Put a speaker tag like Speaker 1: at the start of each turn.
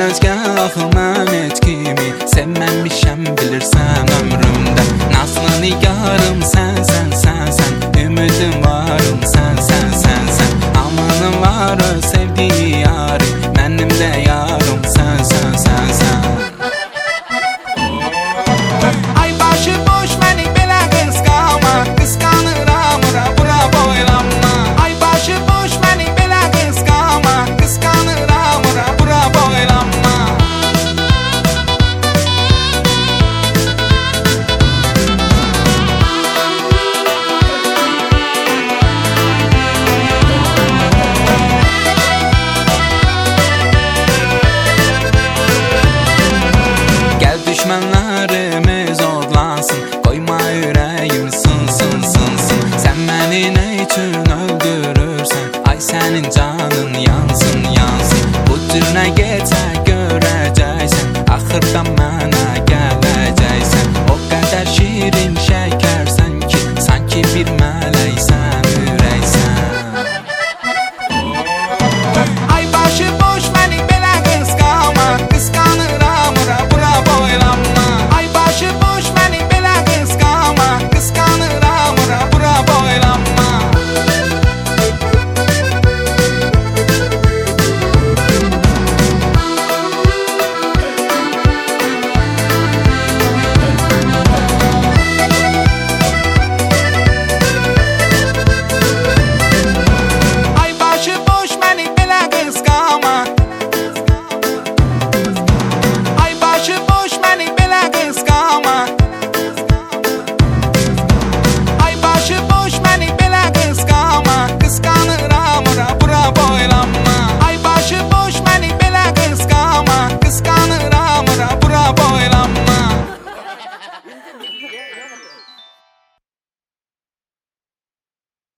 Speaker 1: özgə axı mən heç kimi sevməmişəm bilirsən ömrümdə. Nazlı nigarım sənsən, sənsən, ümidim varım sənsən, sənsən. Amanım var o sevdiği yarı, mənim də yarım sənsən, sənsən. Ay başı boş məni belə qısqanma, qısqanıram ora bura boylanma. Ay başı boş məni belə qısqanma, qısqanıram ora bura boylanma. Gəl düşmənlərimiz odlansın, qoyma ürəyim sınsın, sınsın. Sən məni nə üçün öldürürsən? Ay sənin canın yansın, yansın. Bu cür nə gecə görəcəksən? Axırda